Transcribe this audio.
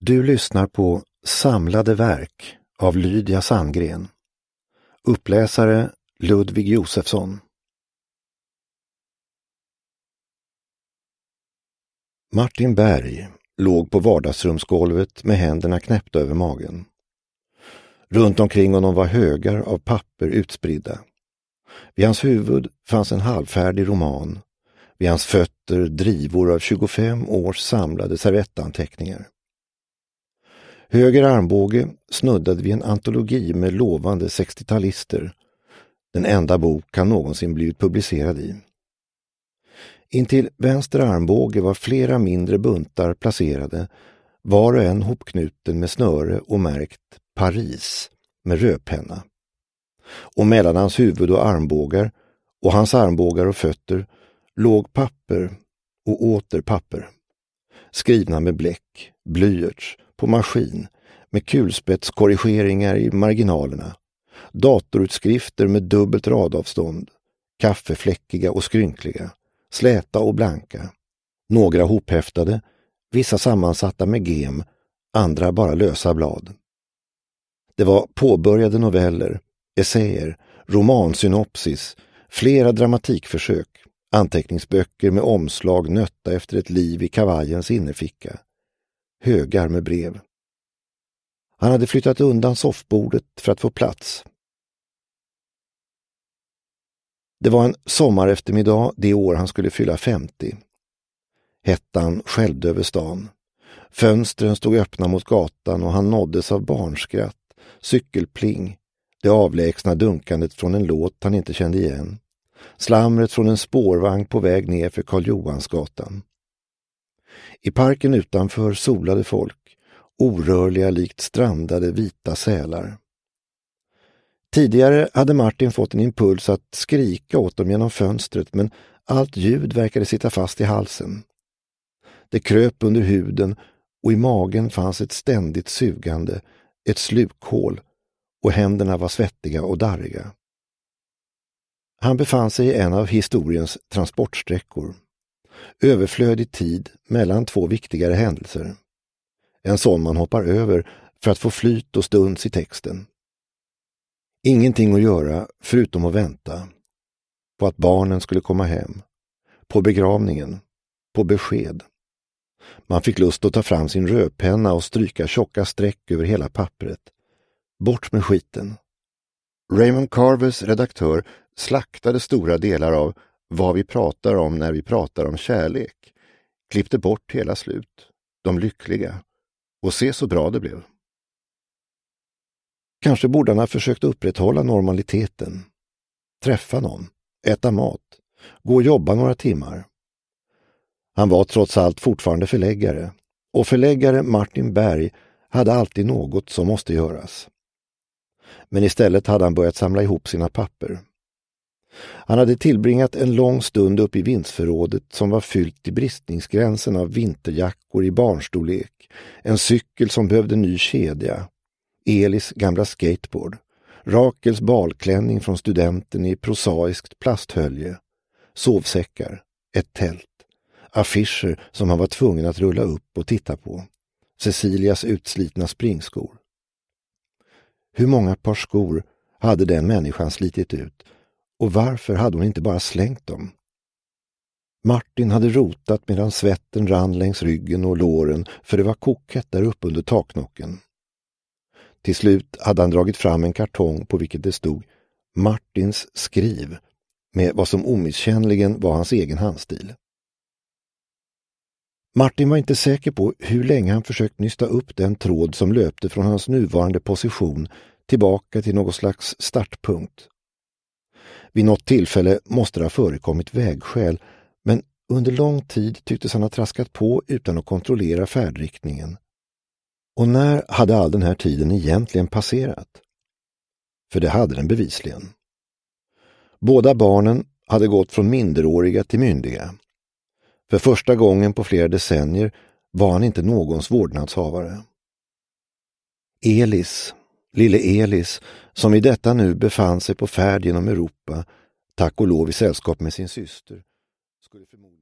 Du lyssnar på Samlade verk av Lydia Sandgren. Uppläsare Ludvig Josefsson. Martin Berg låg på vardagsrumsgolvet med händerna knäppta över magen. Runt omkring honom var högar av papper utspridda. Vid hans huvud fanns en halvfärdig roman. Vid hans fötter drivor av 25 års samlade servettanteckningar. Höger armbåge snuddade vid en antologi med lovande 60-talister. Den enda bok han någonsin blivit publicerad i. Intill vänster armbåge var flera mindre buntar placerade, var och en hopknuten med snöre och märkt Paris med rödpenna. Och mellan hans huvud och armbågar och hans armbågar och fötter låg papper och åter papper. Skrivna med bläck, blyerts, på maskin, med kulspetskorrigeringar i marginalerna. Datorutskrifter med dubbelt radavstånd, kaffefläckiga och skrynkliga, släta och blanka. Några hophäftade, vissa sammansatta med gem, andra bara lösa blad. Det var påbörjade noveller, essäer, romansynopsis, flera dramatikförsök, anteckningsböcker med omslag nötta efter ett liv i kavajens innerficka, högar med brev. Han hade flyttat undan soffbordet för att få plats. Det var en sommareftermiddag det år han skulle fylla 50. Hettan skällde över stan. Fönstren stod öppna mot gatan och han nåddes av barnskratt, cykelpling, det avlägsna dunkandet från en låt han inte kände igen, slamret från en spårvagn på väg ner för Karl Johansgatan. I parken utanför solade folk, orörliga likt strandade vita sälar. Tidigare hade Martin fått en impuls att skrika åt dem genom fönstret, men allt ljud verkade sitta fast i halsen. Det kröp under huden och i magen fanns ett ständigt sugande, ett slukhål, och händerna var svettiga och darriga. Han befann sig i en av historiens transportsträckor. Överflödig tid mellan två viktigare händelser. En sån man hoppar över för att få flyt och stuns i texten. Ingenting att göra förutom att vänta. På att barnen skulle komma hem. På begravningen. På besked. Man fick lust att ta fram sin rödpenna och stryka tjocka streck över hela pappret. Bort med skiten. Raymond Carvers redaktör slaktade stora delar av vad vi pratar om när vi pratar om kärlek. Klippte bort hela slut. De lyckliga. Och se så bra det blev. Kanske borde han ha försökt upprätthålla normaliteten. Träffa någon. Äta mat. Gå och jobba några timmar. Han var trots allt fortfarande förläggare. Och förläggare Martin Berg hade alltid något som måste göras. Men istället hade han börjat samla ihop sina papper. Han hade tillbringat en lång stund upp i vindsförrådet som var fyllt till bristningsgränsen av vinterjackor i barnstorlek, en cykel som behövde ny kedja, Elis gamla skateboard, Rakels balklänning från studenten i prosaiskt plasthölje, sovsäckar, ett tält, affischer som han var tvungen att rulla upp och titta på, Cecilias utslitna springskor. Hur många par skor hade den människan slitit ut? Och varför hade hon inte bara slängt dem? Martin hade rotat medan svetten rann längs ryggen och låren, för det var kokhett där uppe under taknocken. Till slut hade han dragit fram en kartong på vilket det stod Martins skriv, med vad som omisskännligen var hans egen handstil. Martin var inte säker på hur länge han försökt nysta upp den tråd som löpte från hans nuvarande position tillbaka till någon slags startpunkt. Vid något tillfälle måste det ha förekommit vägskäl, men under lång tid tycktes han ha traskat på utan att kontrollera färdriktningen. Och när hade all den här tiden egentligen passerat? För det hade den bevisligen. Båda barnen hade gått från minderåriga till myndiga. För första gången på flera decennier var han inte någons vårdnadshavare. Elis, lille Elis, som i detta nu befann sig på färd genom Europa, tack och lov i sällskap med sin syster, skulle förmodligen